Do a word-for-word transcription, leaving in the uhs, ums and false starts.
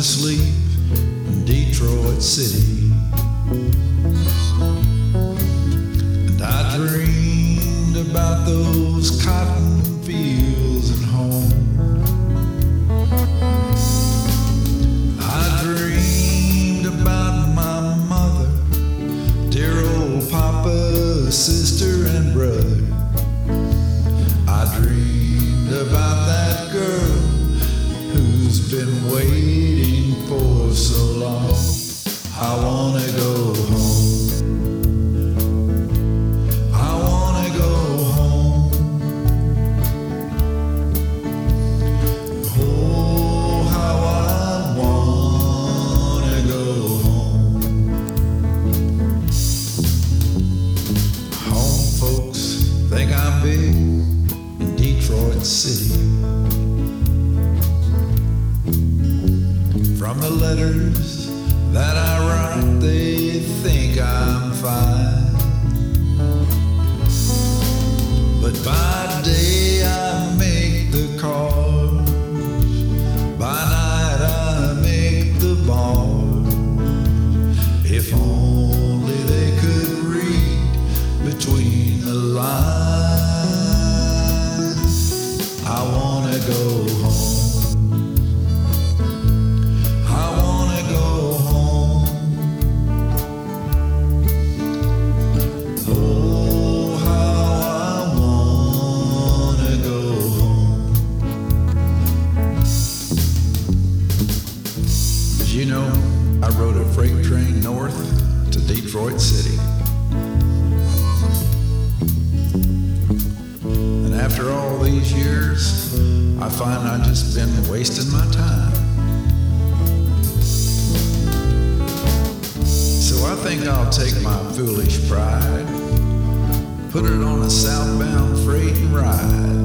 sleep in Detroit City. And I dreamed about those cotton fields and home. I dreamed about my mother, dear old papa, sister and brother. I dreamed about that girl who's been waiting for so long. I wanna go home. I wanna go home. Oh, how I wanna go home. Home folks think I'm big in Detroit City. From the letters that I write, they think I'm fine. But by day I make the calls, by night I make the bars. If only they could read between the lines. I wanna go home. You know, I rode a freight train north to Detroit City. And after all these years, I find I've just been wasting my time. So I think I'll take my foolish pride, put it on a southbound freight and ride.